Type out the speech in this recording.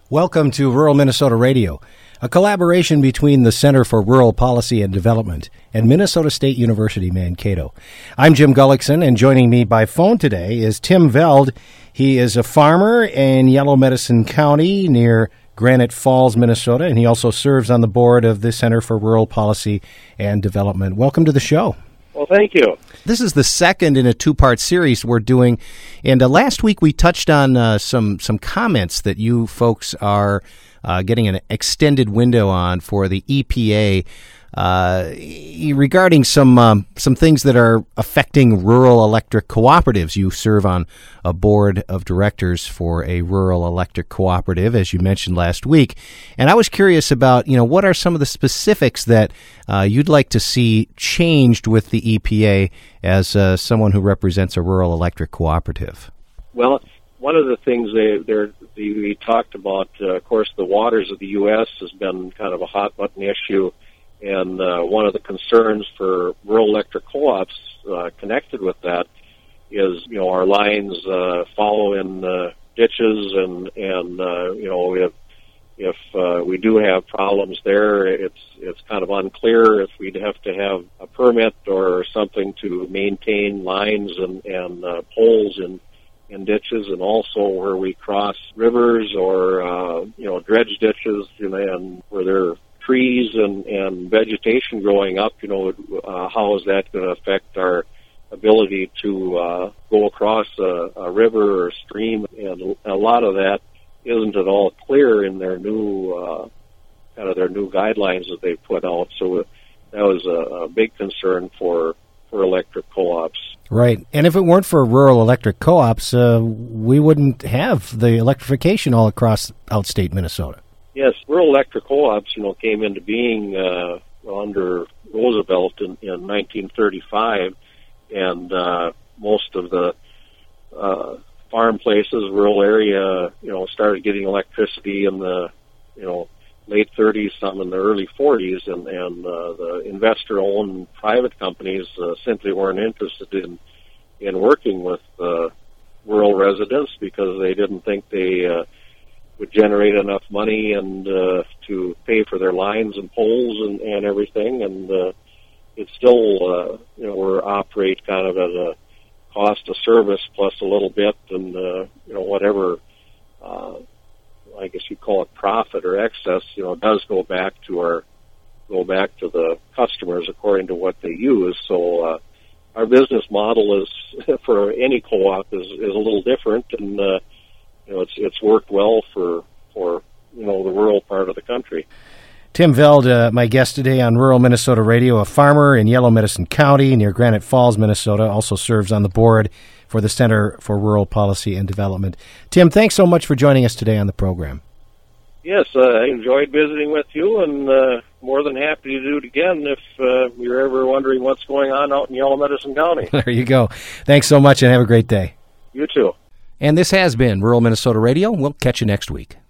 Welcome to Rural Minnesota Radio, a collaboration between the Center for Rural Policy and Development and Minnesota State University, Mankato. I'm Jim Gullickson, and joining me by phone today is Tim Veld. He is a farmer in Yellow Medicine County near Granite Falls, Minnesota, and he also serves on the board of the Center for Rural Policy and Development. Welcome to the show. Well, thank you. This is the second in a two-part series we're doing, and last week we touched on some comments that you folks are getting an extended window on for the EPA regarding some things that are affecting rural electric cooperatives. You serve on a board of directors for a rural electric cooperative, as you mentioned last week, and I was curious about, what are some of the specifics that you'd like to see changed with the EPA as someone who represents a rural electric cooperative? Well, one of the things we talked about, of course, the waters of the U.S. has been kind of a hot-button issue. And one of the concerns for rural electric co-ops connected with that is, our lines follow in ditches, and if we do have problems there, it's kind of unclear if we'd have to have a permit or something to maintain lines and poles in ditches, and also where we cross rivers or dredge ditches, and where there trees and vegetation growing up, how is that going to affect our ability to go across a river or stream? And a lot of that isn't at all clear in their new guidelines that they put out. So that was a big concern for electric co-ops. Right. And if it weren't for rural electric co-ops, we wouldn't have the electrification all across outstate Minnesota. Yes, rural electric co-ops, came into being under Roosevelt in 1935, and most of the farm places, rural area, started getting electricity in the, late 30s, some in the early 40s, and the investor-owned private companies simply weren't interested in working with rural residents because they didn't think they would generate enough money and to pay for their lines and poles and everything, and it's still we operate kind of at a cost of service plus a little bit, and whatever I guess you call it profit or excess, does go back to the customers according to what they use. So our business model is for any co-op is a little different, and it's worked well for the rural part of the country. Tim Veld, my guest today on Rural Minnesota Radio, a farmer in Yellow Medicine County near Granite Falls, Minnesota, also serves on the board for the Center for Rural Policy and Development. Tim, thanks so much for joining us today on the program. Yes, I enjoyed visiting with you, and more than happy to do it again if you're ever wondering what's going on out in Yellow Medicine County. There you go. Thanks so much, and have a great day. You too. And this has been Rural Minnesota Radio. We'll catch you next week.